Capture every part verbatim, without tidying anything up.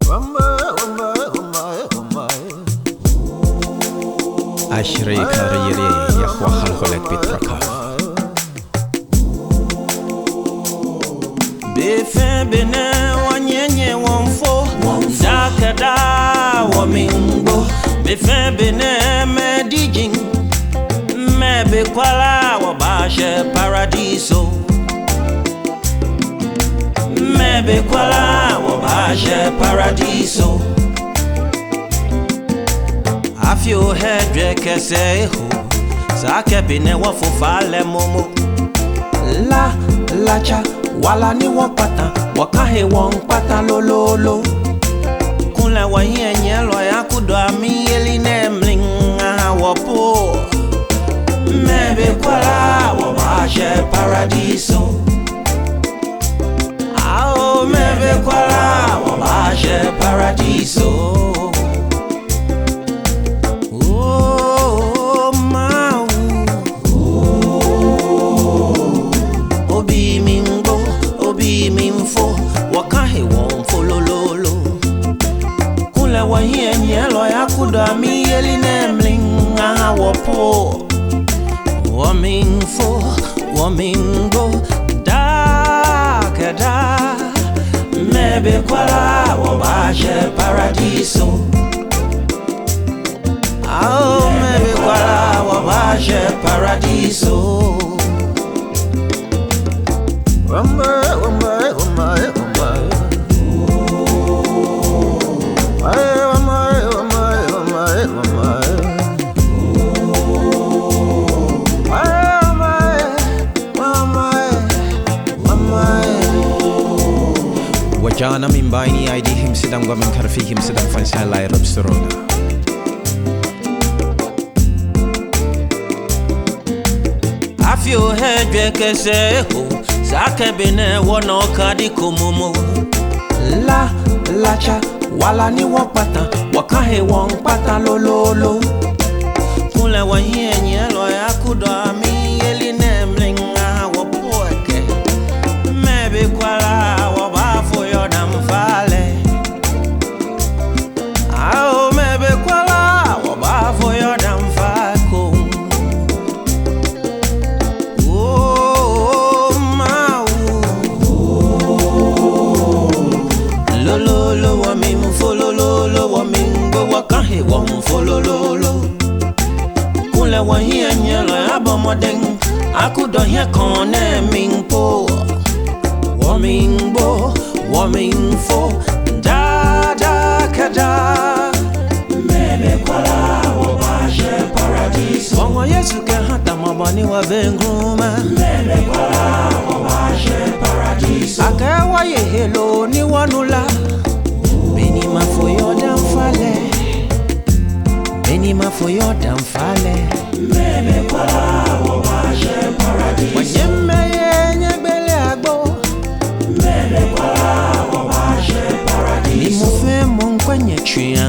Ashray kariyere yakhwa khalkholek bitraka Befe bene wanyenye wonfo Dakada wamingo Befe bene medijing Mebe kwala wabashe paradiso Mebe kwala wabashe paradiso Afyo hedre kese ho Sake bine wafufale momo La lacha wala ni wapata wakahe wampata lololo Kule wa hienye lo ya kudwa miyeli nemlinga wapo Mebe kwala wabashe paradiso Ao mebe kwala wabashe paradiso Wa hienye lo ya kudwa miyeli nemlinga wapo Wamingfo, wamingo, dakada Mebe kwala wabashe paradiso Ao mebe kwala wabashe paradiso Wamba, wamba, wamba, wamba Wajana mimbaini aidi him sidang wamin karfi him sidang fansalai rabsurona Afyo hedwe kese ho Sake bine wono kadi kumumu La lacha wala ni wapata wakahe wampata lololo Kule wa hienye lo ya kudwa miyeli nemlinga wapoeke Mebe kwala wabafo yoda mfale Ao mebe kwala wabafo yoda mfako Oh mau Lololo wa mimfo lololo wa mingo wakahe wamfo lololo Kule wa hienye lo ya bomodeng Akudo hie kone mingpo Wamingbo, wamingfo, da da kada Mebe kwala wabashe paradiso Wangwa Yesu ke hata mabani wa vengrume Mebe kwala wabashe paradiso Akewa ye helo ni wanula Beni mafoyo damfale Beni mafoyo damfale Mebe kwala wabashe paradiso Wanyeme yenye gbele agbo Mebe kwala wabashe paradiso Ni mufe mungkwenye chuyan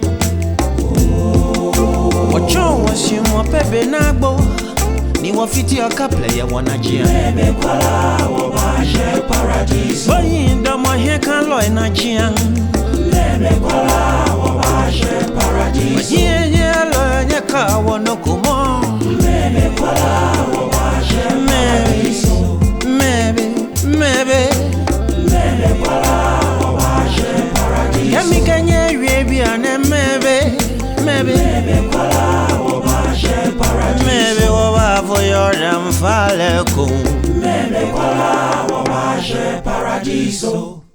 Wacho wasimu wapebe nagbo Ni wafiti wakaple ya wanajia Mebe kwala wabashe paradiso Bayinda maheka loe na jian Mebe kwala wabashe paradiso Bayiye loe nyeka wanokumo Mebe kwala wabashe paradiso Mebe, mebe Mebe kwala wabashe paradiso Yami kenye yebi ane mebe Mebe Mebe kwala wabashe paradiso Mebe wabafo yoda mfale kum Mebe kwala wabashe paradiso